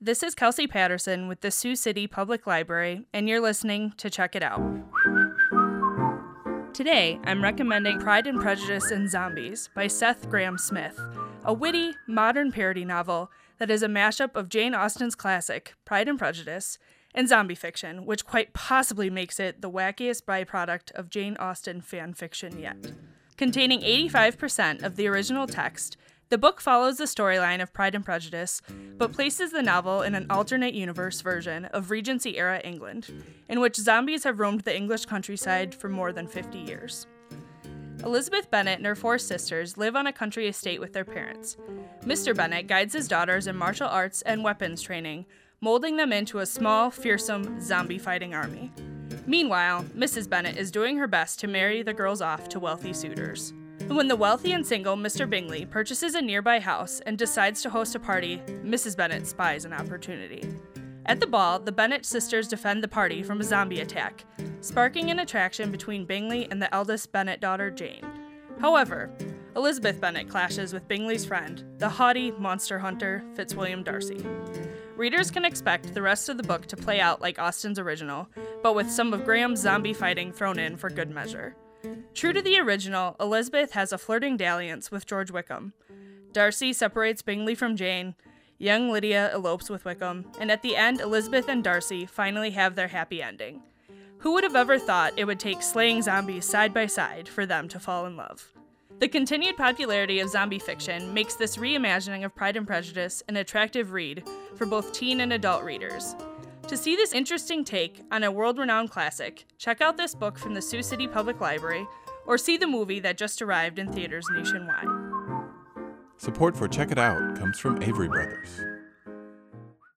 This is Kelsey Patterson with the Sioux City Public Library, and you're listening to Check It Out. Today, I'm recommending Pride and Prejudice and Zombies by Seth Grahame-Smith, a witty, modern parody novel that is a mashup of Jane Austen's classic, Pride and Prejudice, and zombie fiction, which quite possibly makes it the wackiest byproduct of Jane Austen fan fiction yet. Containing 85% of the original text, the book follows the storyline of Pride and Prejudice, but places the novel in an alternate universe version of Regency-era England, in which zombies have roamed the English countryside for more than 50 years. Elizabeth Bennet and her 4 sisters live on a country estate with their parents. Mr. Bennet guides his daughters in martial arts and weapons training, molding them into a small, fearsome, zombie-fighting army. Meanwhile, Mrs. Bennet is doing her best to marry the girls off to wealthy suitors. When the wealthy and single Mr. Bingley purchases a nearby house and decides to host a party, Mrs. Bennet spies an opportunity. At the ball, the Bennet sisters defend the party from a zombie attack, sparking an attraction between Bingley and the eldest Bennet daughter, Jane. However, Elizabeth Bennet clashes with Bingley's friend, the haughty monster hunter, Fitzwilliam Darcy. Readers can expect the rest of the book to play out like Austen's original, but with some of Graham's zombie fighting thrown in for good measure. True to the original, Elizabeth has a flirting dalliance with George Wickham. Darcy separates Bingley from Jane, young Lydia elopes with Wickham, and at the end, Elizabeth and Darcy finally have their happy ending. Who would have ever thought it would take slaying zombies side by side for them to fall in love? The continued popularity of zombie fiction makes this reimagining of Pride and Prejudice an attractive read for both teen and adult readers. To see this interesting take on a world-renowned classic, check out this book from the Sioux City Public Library, or see the movie that just arrived in theaters nationwide. Support for Check It Out comes from Avery Brothers.